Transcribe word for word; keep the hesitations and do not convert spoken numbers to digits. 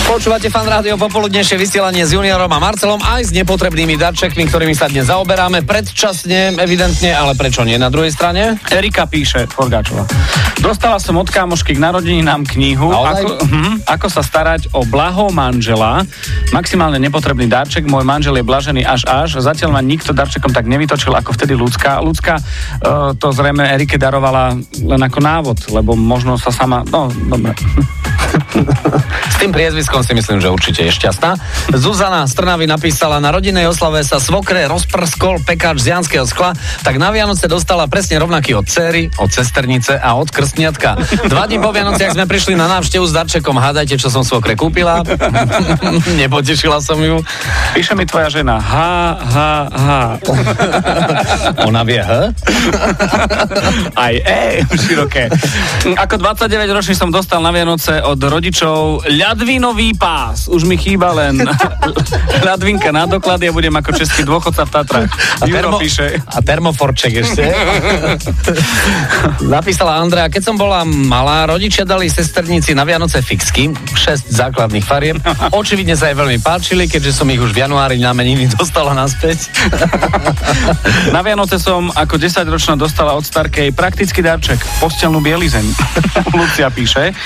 Počúvate Fan Rádio, popoludnejšie vysielanie s Juniorom a Marcelom aj s nepotrebnými darčekmi, ktorými sa dnes zaoberáme. Predčasne, evidentne, ale prečo nie na druhej strane? Erika píše, Forgáčová. Dostala som od kámošky k narodeninám knihu, ako, hm, ako sa starať o blaho manžela. Maximálne nepotrebný darček, môj manžel je blažený až až. Zatiaľ ma nikto darčekom tak nevytočil, ako vtedy Ľudská. Ľudská uh, to zrejme Erike darovala len ako návod, lebo možno sa sama... No, dobre. S tým priezviskom si myslím, že určite je šťastná. Zuzana z Trnavy napísala: na rodinnej oslave sa svokre rozprskol pekáč z janského skla, tak na Vianoce dostala presne rovnaký od dcery, od sesternice a od krstniatka. Dva dní po Vianociach sme prišli na návštevu s darčekom. Hádajte, čo som svokre kúpila? Nepotešila som ju. Píše mi tvoja žena. Ha, ha, ha. Ona vie, ha? Aj e, široké. Ako dvadsaťdeväťročný som dostal na Vianoce od rodičov ľadvinový pás. Už mi chýba len ľadvinka na doklady a budem ako český dôchodca v Tatrách. A, termo, a termoforček ešte. Napísala Andrea: keď som bola malá, rodičia dali sesternici na Vianoce fixky, šesť základných farieb. Očividne sa jej veľmi páčili, keďže som ich už v januári na meniny dostala naspäť. Na Vianoce som ako desaťročná dostala od starkej praktický darček, postelnú bielizeň. Lucia píše: